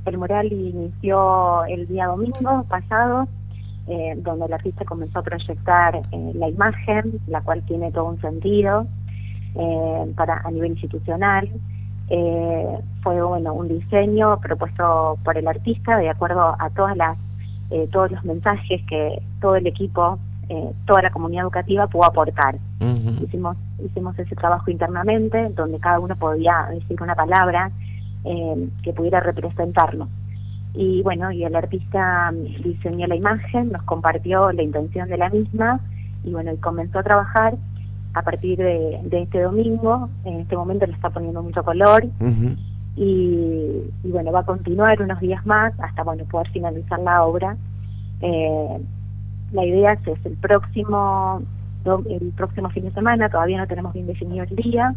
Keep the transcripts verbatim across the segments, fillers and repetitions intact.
el mural inició el día domingo pasado, eh, donde el artista comenzó a proyectar eh, la imagen, la cual tiene todo un sentido eh, para a nivel institucional. Eh, fue bueno un diseño propuesto por el artista de acuerdo a todas las eh, todos los mensajes que todo el equipo, eh, toda la comunidad educativa pudo aportar. Uh-huh. Hicimos hicimos ese trabajo internamente, donde cada uno podía decir una palabra eh, que pudiera representarlo. Y bueno, y el artista diseñó la imagen, nos compartió la intención de la misma, y bueno, y comenzó a trabajar a partir de, de este domingo. En este momento le está poniendo mucho color. Uh-huh. y, y bueno, va a continuar unos días más hasta bueno poder finalizar la obra. Eh, la idea es, es el próximo el próximo fin de semana, todavía no tenemos bien definido el día,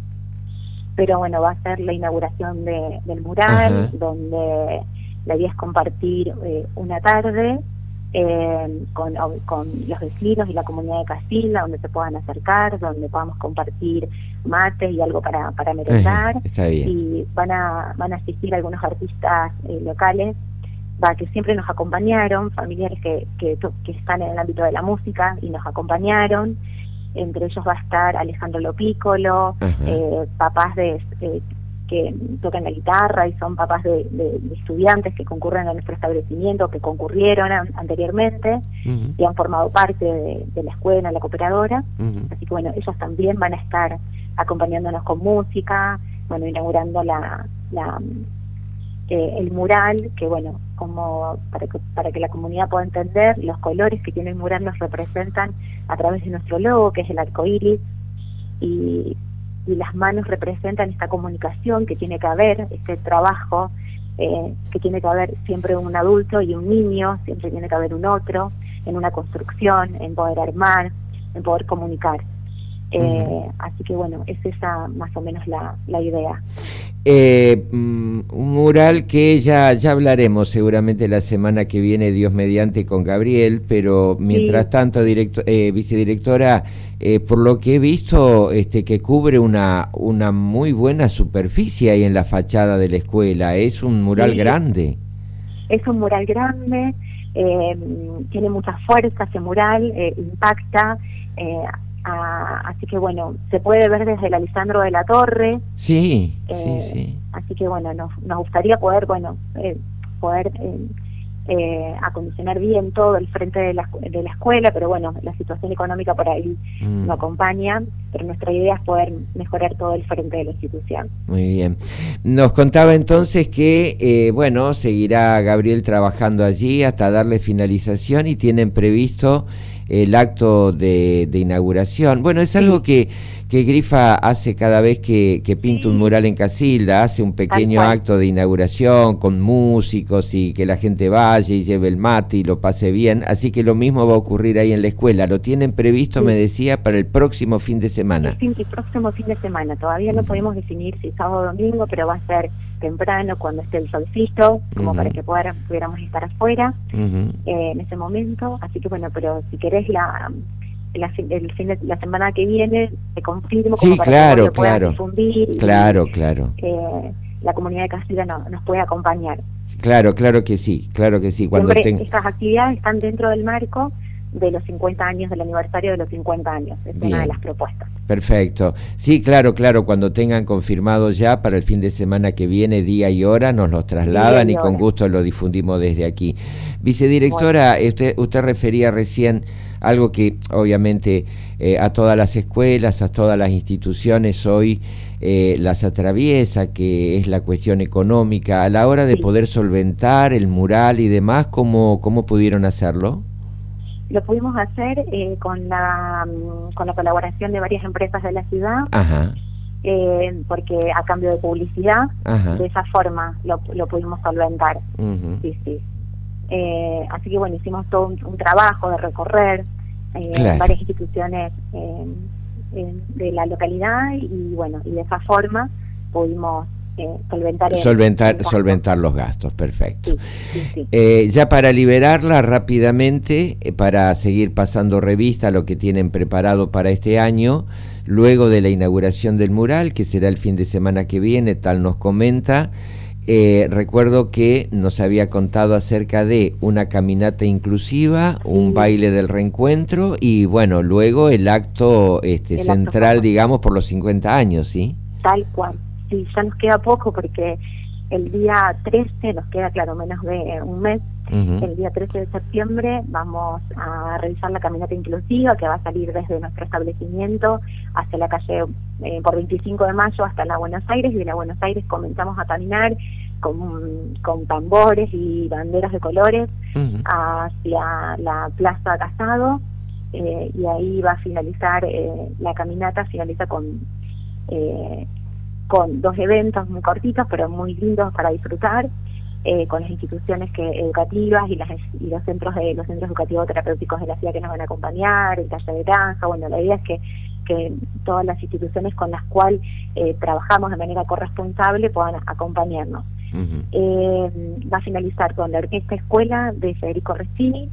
pero bueno, va a ser la inauguración de, del mural. Uh-huh. Donde la idea es compartir eh, una tarde eh, con, con los vecinos y la comunidad de Casilda, donde se puedan acercar, donde podamos compartir mates y algo para, para merendar. Uh-huh. Está bien. Y van a, van a asistir algunos artistas eh, locales va, que siempre nos acompañaron, familiares que, que, que están en el ámbito de la música y nos acompañaron. Entre ellos va a estar Alejandro Lopícolo, uh-huh. eh, papás de eh, que tocan la guitarra y son papás de, de, de estudiantes que concurren a nuestro establecimiento, que concurrieron a, anteriormente uh-huh. y han formado parte de, de la escuela, la cooperadora. Uh-huh. Así que bueno, ellos también van a estar acompañándonos con música, bueno, inaugurando la, la eh, el mural, que bueno, como para que, para que la comunidad pueda entender, los colores que tiene el mural nos representan a través de nuestro logo, que es el arco iris, y, y las manos representan esta comunicación que tiene que haber, este trabajo eh, que tiene que haber siempre un adulto y un niño, siempre tiene que haber un otro, en una construcción, en poder armar, en poder comunicar. Eh, uh-huh. Así que bueno, es esa más o menos la, la idea. Eh, un mural que ya, ya hablaremos seguramente la semana que viene, Dios mediante, con Gabriel, pero mientras sí. tanto, directo, eh, vicedirectora, eh, por lo que he visto, este, que cubre una, una muy buena superficie ahí en la fachada de la escuela, es un mural sí. grande. Es un mural grande, eh, tiene mucha fuerza ese mural, eh, impacta, eh, Ah, así que bueno, se puede ver desde el Alessandro de la Torre. Sí, eh, sí, sí. Así que bueno, nos, nos gustaría poder, bueno, eh, poder eh, eh, acondicionar bien todo el frente de la, de la escuela, pero bueno, la situación económica por ahí mm. no acompaña, pero nuestra idea es poder mejorar todo el frente de la institución. Muy bien. Nos contaba entonces que, eh, bueno, seguirá Gabriel trabajando allí hasta darle finalización y tienen previsto el acto de, de inauguración. Bueno, es algo que, que Grifa hace cada vez que, que pinta sí. un mural en Casilda, hace un pequeño acto de inauguración con músicos y que la gente vaya y lleve el mate y lo pase bien, así que lo mismo va a ocurrir ahí en la escuela. Lo tienen previsto, sí. me decía, para el próximo fin de semana. Sí, el próximo fin de semana, todavía no uh-huh. podemos definir si sábado o domingo, pero va a ser temprano, cuando esté el solcito, como uh-huh. para que pudiera, pudiéramos estar afuera uh-huh. eh, en ese momento. Así que bueno, pero si querés la, la, el fin de, la semana que viene, te confirmo como sí, para claro, que lo puedas claro. difundir. Claro, y, claro. Eh, la comunidad de Casilda no, nos puede acompañar. Claro, claro que sí, claro que sí. Cuando Siempre ten... estas actividades están dentro del marco de los cincuenta años, del aniversario de los cincuenta años, es Bien. Una de las propuestas. Perfecto. Sí, claro, claro, cuando tengan confirmado ya para el fin de semana que viene, día y hora, nos los trasladan y, y con gusto lo difundimos desde aquí. Vicedirectora, bueno. usted, usted refería recién algo que obviamente eh, a todas las escuelas, a todas las instituciones hoy eh, las atraviesa, que es la cuestión económica. A la hora de sí. poder solventar el mural y demás, ¿cómo, cómo pudieron hacerlo? Lo pudimos hacer eh, con la con la colaboración de varias empresas de la ciudad, Ajá. Eh, porque a cambio de publicidad, Ajá. de esa forma lo, lo pudimos solventar. Uh-huh. Sí, sí. Eh, así que bueno, hicimos todo un, un trabajo de recorrer eh, claro. varias instituciones eh, eh, de la localidad y bueno, y de esa forma pudimos Eh, solventar, el, solventar, el solventar los gastos, perfecto. Sí, sí, sí. Eh, ya para liberarla rápidamente, eh, para seguir pasando revista a lo que tienen preparado para este año, luego de la inauguración del mural, que será el fin de semana que viene, tal nos comenta, eh, recuerdo que nos había contado acerca de una caminata inclusiva, un baile del reencuentro y bueno, luego el acto este, el central, acto digamos, por los cincuenta años, ¿sí? Tal cual, sí, ya nos queda poco porque el día trece, nos queda claro menos de un mes, uh-huh. El día trece de septiembre vamos a realizar la caminata inclusiva que va a salir desde nuestro establecimiento hacia la calle eh, por veinticinco de mayo hasta la Buenos Aires, y de la Buenos Aires comenzamos a caminar con, con tambores y banderas de colores uh-huh. hacia la Plaza Casado, eh, y ahí va a finalizar, eh, la caminata finaliza con... Eh, con dos eventos muy cortitos pero muy lindos para disfrutar, eh, con las instituciones que educativas y, las, y los centros de los centros educativos terapéuticos de la ciudad que nos van a acompañar, el taller de danza. Bueno, la idea es que, que todas las instituciones con las cuales eh, trabajamos de manera corresponsable puedan acompañarnos. Uh-huh. eh, va a finalizar con la Orquesta Escuela de Federico Restini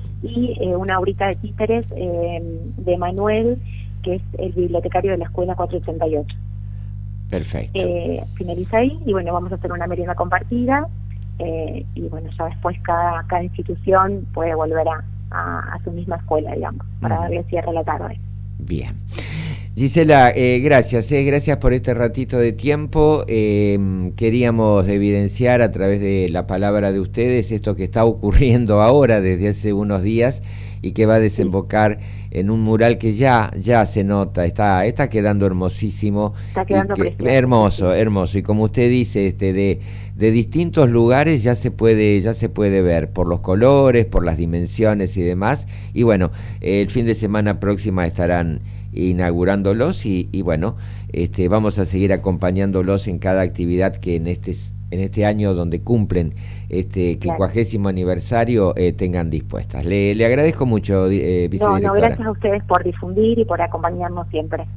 y eh, una obrita de títeres eh, de Manuel, que es el bibliotecario de la Escuela cuatrocientos ochenta y ocho. Perfecto. Eh, finaliza ahí y bueno, vamos a hacer una merienda compartida, eh, y bueno, ya después cada, cada institución puede volver a, a, a su misma escuela, digamos, para uh-huh. darle cierre a la tarde. Bien. Gisela, eh, gracias, eh, gracias por este ratito de tiempo. Eh, queríamos evidenciar a través de la palabra de ustedes esto que está ocurriendo ahora desde hace unos días y que va a desembocar sí. en un mural que ya ya se nota, está está quedando hermosísimo. Está quedando que, precioso. Hermoso, hermoso. Y como usted dice, este de, de distintos lugares ya se puede ya se puede ver por los colores, por las dimensiones y demás. Y bueno, el fin de semana próxima estarán inaugurándolos y, y bueno, este vamos a seguir acompañándolos en cada actividad que en este en este año donde cumplen este quincuagésimo claro. aniversario eh, tengan dispuestas. Le, le agradezco mucho, eh, vicedirectora. No, no, gracias a ustedes por difundir y por acompañarnos siempre.